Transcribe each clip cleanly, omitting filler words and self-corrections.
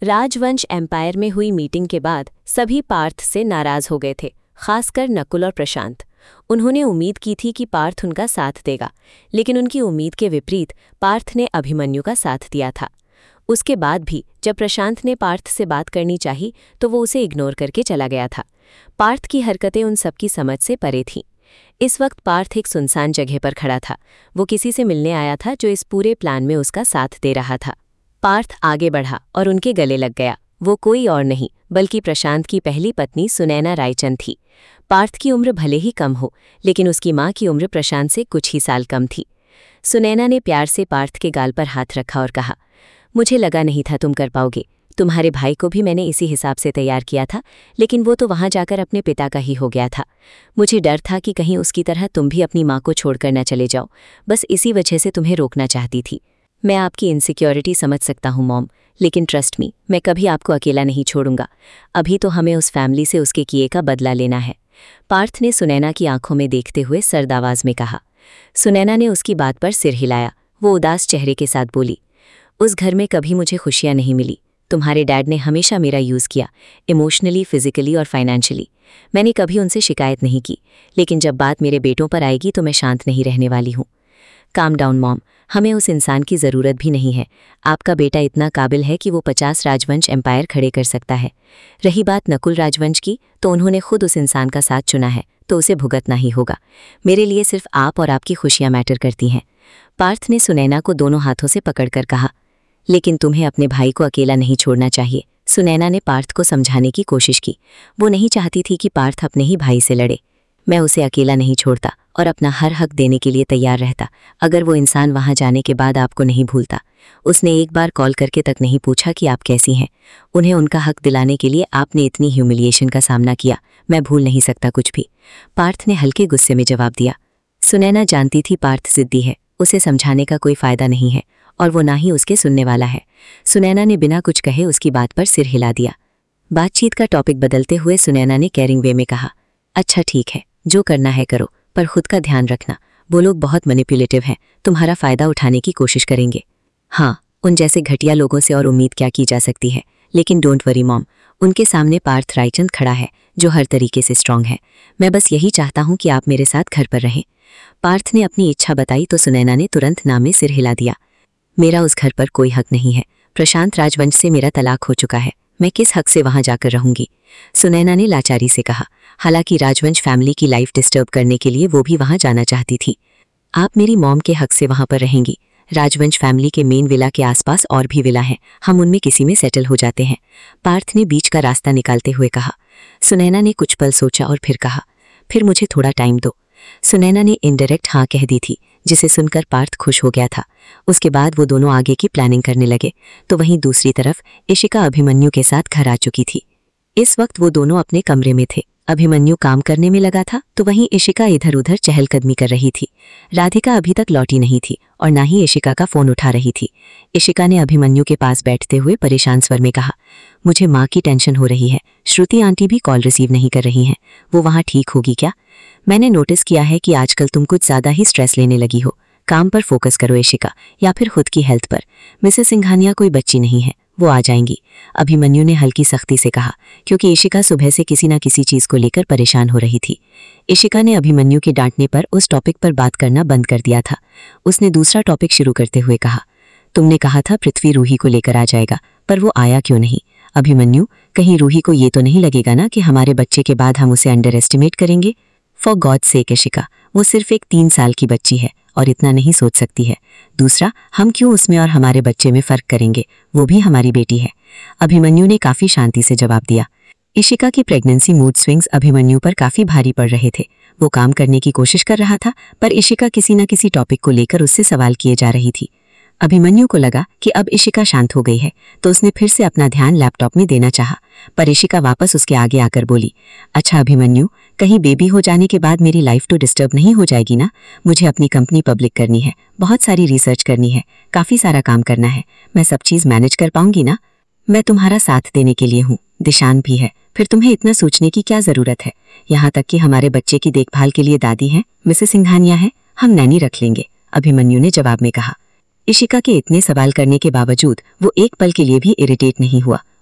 राजवंश एम्पायर में हुई मीटिंग के बाद सभी पार्थ से नाराज हो गए थे, खासकर नकुल और प्रशांत। उन्होंने उम्मीद की थी कि पार्थ उनका साथ देगा, लेकिन उनकी उम्मीद के विपरीत पार्थ ने अभिमन्यु का साथ दिया था। उसके बाद भी जब प्रशांत ने पार्थ से बात करनी चाही तो वो उसे इग्नोर करके चला गया था। पार्थ की हरकतें उन सबकी समझ से परे थीं। इस वक्त पार्थ एक सुनसान जगह पर खड़ा था। वो किसी से मिलने आया था जो इस पूरे प्लान में उसका साथ दे रहा था। पार्थ आगे बढ़ा और उनके गले लग गया। वो कोई और नहीं बल्कि प्रशांत की पहली पत्नी सुनैना रायचंद थी। पार्थ की उम्र भले ही कम हो, लेकिन उसकी माँ की उम्र प्रशांत से कुछ ही साल कम थी। सुनैना ने प्यार से पार्थ के गाल पर हाथ रखा और कहा, मुझे लगा नहीं था तुम कर पाओगे। तुम्हारे भाई को भी मैंने इसी हिसाब से तैयार किया था, लेकिन वो तो वहां जाकर अपने पिता का ही हो गया था। मुझे डर था कि कहीं उसकी तरह तुम भी अपनी माँ को छोड़कर न चले जाओ। बस इसी वजह से तुम्हें रोकना चाहती थी। मैं आपकी इनसिक्योरिटी समझ सकता हूँ मॉम, लेकिन ट्रस्ट मी, मैं कभी आपको अकेला नहीं छोड़ूंगा। अभी तो हमें उस फैमिली से उसके किए का बदला लेना है। पार्थ ने सुनैना की आंखों में देखते हुए सर्द आवाज में कहा। सुनैना ने उसकी बात पर सिर हिलाया। वो उदास चेहरे के साथ बोली, उस घर में कभी मुझे खुशियां नहीं मिली। तुम्हारे डैड ने हमेशा मेरा यूज़ किया, इमोशनली, फिजिकली और फाइनेंशियली। मैंने कभी उनसे शिकायत नहीं की, लेकिन जब बात मेरे बेटों पर आएगी तो मैं शांत नहीं रहने वाली हूँ। काम डाउन मॉम, हमें उस इंसान की ज़रूरत भी नहीं है। आपका बेटा इतना काबिल है कि वो 50 राजवंश एम्पायर खड़े कर सकता है। रही बात नकुल राजवंश की, तो उन्होंने खुद उस इंसान का साथ चुना है, तो उसे भुगतना ही होगा। मेरे लिए सिर्फ आप और आपकी खुशियाँ मैटर करती हैं। पार्थ ने सुनैना को दोनों हाथों से पकड़कर कहा, लेकिन तुम्हें अपने भाई को अकेला नहीं छोड़ना चाहिए। सुनैना ने पार्थ को समझाने की कोशिश की। वो नहीं चाहती थी कि पार्थ अपने ही भाई से लड़े। मैं उसे अकेला नहीं छोड़ता और अपना हर हक देने के लिए तैयार रहता, अगर वो इंसान वहां जाने के बाद आपको नहीं भूलता। उसने एक बार कॉल करके तक नहीं पूछा कि आप कैसी हैं। उन्हें उनका हक दिलाने के लिए आपने इतनी ह्यूमिलिएशन का सामना किया। मैं भूल नहीं सकता कुछ भी। पार्थ ने हल्के गुस्से में जवाब दिया। सुनैना जानती थी पार्थ जिद्दी है, उसे समझाने का कोई फायदा नहीं है और वो ना ही उसके सुनने वाला है। सुनैना ने बिना कुछ कहे उसकी बात पर सिर हिला दिया। बातचीत का टॉपिक बदलते हुए सुनैना ने केयरिंग वे में कहा, अच्छा ठीक है, जो करना है करो, पर खुद का ध्यान रखना। वो लोग बहुत मैनिपुलेटिव हैं, तुम्हारा फायदा उठाने की कोशिश करेंगे। हाँ, उन जैसे घटिया लोगों से और उम्मीद क्या की जा सकती है। लेकिन डोंट वरी मॉम, उनके सामने पार्थ रायचंद खड़ा है जो हर तरीके से स्ट्रांग है। मैं बस यही चाहता हूँ कि आप मेरे साथ घर पर रहें। पार्थ ने अपनी इच्छा बताई तो सुनैना ने तुरंत ना में सिर हिला दिया। मेरा उस घर पर कोई हक नहीं है। प्रशांत राजवंश से मेरा तलाक हो चुका है। मैं किस हक से वहां जाकर रहूंगी? सुनैना ने लाचारी से कहा। हालांकि राजवंश फैमिली की लाइफ डिस्टर्ब करने के लिए वो भी वहां जाना चाहती थी। आप मेरी मॉम के हक से वहां पर रहेंगी। राजवंश फैमिली के मेन विला के आसपास और भी विला हैं, हम उनमें किसी में सेटल हो जाते हैं। पार्थ ने बीच का रास्ता निकालते हुए कहा। सुनैना ने कुछ पल सोचा और फिर कहा, फिर मुझे थोड़ा टाइम दो। सुनैना ने इनडायरेक्ट हाँ कह दी थी, जिसे सुनकर पार्थ खुश हो गया था। उसके बाद वो दोनों आगे की प्लानिंग करने लगे, तो वहीं दूसरी तरफ इशिका अभिमन्यु के साथ घर आ चुकी थी। इस वक्त वो दोनों अपने कमरे में थे। अभिमन्यु काम करने में लगा था, तो वहीं इशिका इधर उधर चहलकदमी कर रही थी। राधिका अभी तक लौटी नहीं थी और ना ही इशिका का फोन उठा रही थी। इशिका ने अभिमन्यु के पास बैठते हुए परेशान स्वर में कहा, मुझे माँ की टेंशन हो रही है। श्रुति आंटी भी कॉल रिसीव नहीं कर रही हैं। वो वहाँ ठीक होगी क्या? मैंने नोटिस किया है कि आजकल तुम कुछ ज्यादा ही स्ट्रेस लेने लगी हो। काम पर फोकस करो इशिका, या फिर खुद की हेल्थ पर। मिसेस सिंघानिया कोई बच्ची नहीं है, वो आ जाएंगी। अभिमन्यु ने हल्की सख्ती से कहा, क्योंकि इशिका सुबह से किसी न किसी चीज को लेकर परेशान हो रही थी। इशिका ने अभिमन्यु के डांटने पर उस टॉपिक पर बात करना बंद कर दिया था। उसने दूसरा टॉपिक शुरू करते हुए कहा, तुमने कहा था पृथ्वी रूही को लेकर आ जाएगा, पर वो आया क्यों नहीं? अभिमन्यु, कहीं रूही को ये तो नहीं लगेगा ना कि हमारे बच्चे के बाद हम उसे अंडर एस्टिमेट करेंगे? फॉर गॉड सेक इशिका, वो सिर्फ एक 3 साल की बच्ची है और इतना नहीं सोच सकती है। दूसरा, हम क्यों उसमें और हमारे बच्चे में फर्क करेंगे? वो भी हमारी बेटी है। अभिमन्यु ने काफी शांति से जवाब दिया। इशिका की प्रेगनेंसी मूड स्विंग्स अभिमन्यु पर काफी भारी पड़ रहे थे। वो काम करने की कोशिश कर रहा था, पर इशिका किसी न किसी टॉपिक को लेकर उससे सवाल किए जा रही थी। अभिमन्यु को लगा कि अब इशिका शांत हो गई है, तो उसने फिर से अपना ध्यान लैपटॉप में देना चाहा, पर इशिका वापस उसके आगे आकर बोली, अच्छा अभिमन्यु, कहीं बेबी हो जाने के बाद मेरी लाइफ तो डिस्टर्ब नहीं हो जाएगी ना? मुझे अपनी कंपनी पब्लिक करनी है, बहुत सारी रिसर्च करनी है, काफी सारा काम करना है। मैं सब चीज मैनेज कर पाऊंगी ना? मैं तुम्हारा साथ देने के लिए हूँ, दिशान भी है, फिर तुम्हें इतना सोचने की क्या जरूरत है? यहाँ तक कि हमारे बच्चे की देखभाल के लिए दादी हैं, मिसेस सिंघानिया है, हम नैनी रख लेंगे। अभिमन्यु ने जवाब में कहा। इशिका के इतने सवाल करने के बावजूद वो एक पल के लिए भी इरिटेट नहीं हुआ।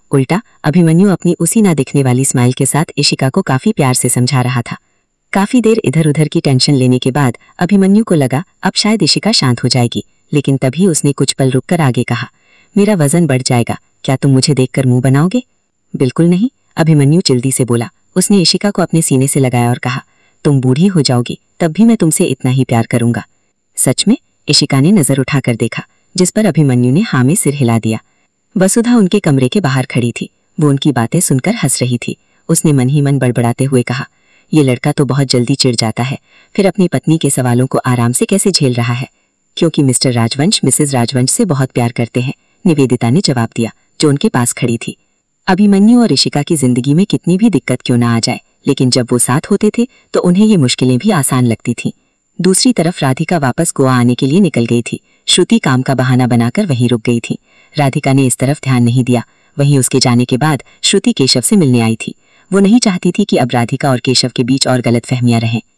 उल्टा अभिमन्यु अपनी उसी ना दिखने वाली स्माइल के साथ इशिका को काफी प्यार से समझा रहा था। काफी देर इधर उधर की टेंशन लेने के बाद अभिमन्यु को लगा अब शायद इशिका शांत हो जाएगी, लेकिन तभी उसने कुछ पल रुककर आगे कहा, मेरा वजन बढ़ जाएगा, क्या तुम मुझे देखकर मुंह बनाओगे? बिल्कुल नहीं, अभिमन्यु जल्दी से बोला। उसने इशिका को अपने सीने से लगाया और कहा, तुम बूढ़ी हो जाओगी तब भी मैं तुमसे इतना ही प्यार करूंगा। सच में? इशिका ने नजर उठाकर देखा, जिस पर अभिमन्यु ने हाँ में सिर हिला दिया। वसुधा उनके कमरे के बाहर खड़ी थी। वो उनकी बातें सुनकर हंस रही थी। उसने मन ही मन बड़बड़ाते हुए कहा, ये लड़का तो बहुत जल्दी चिढ़ जाता है, फिर अपनी पत्नी के सवालों को आराम से कैसे झेल रहा है? क्योंकि मिस्टर राजवंश मिसेज राजवंश से बहुत प्यार करते हैं, निवेदिता ने जवाब दिया, जो उनके पास खड़ी थी। अभिमन्यु और इशिका की जिंदगी में कितनी भी दिक्कत क्यों ना आ जाए, लेकिन जब वो साथ होते थे तो उन्हें ये मुश्किलें भी आसान लगती थीं। दूसरी तरफ राधिका वापस गोवा आने के लिए निकल गई थी। श्रुति काम का बहाना बनाकर वहीं रुक गई थी। राधिका ने इस तरफ ध्यान नहीं दिया। वहीं उसके जाने के बाद श्रुति केशव से मिलने आई थी। वो नहीं चाहती थी कि अब राधिका और केशव के बीच और गलतफहमियां रहें।